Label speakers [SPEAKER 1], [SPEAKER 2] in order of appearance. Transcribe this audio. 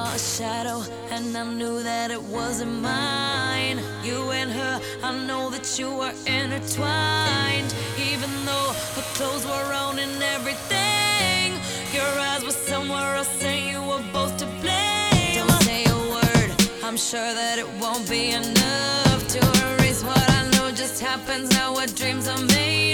[SPEAKER 1] a shadow, and I knew that it wasn't mine. You and her, I know that you were intertwined. Even though her clothes were on and everything, your eyes were somewhere else and you were both to blame. Don't say a word, I'm sure that it won't be enough to erase what I know just happens, how our dreams are made.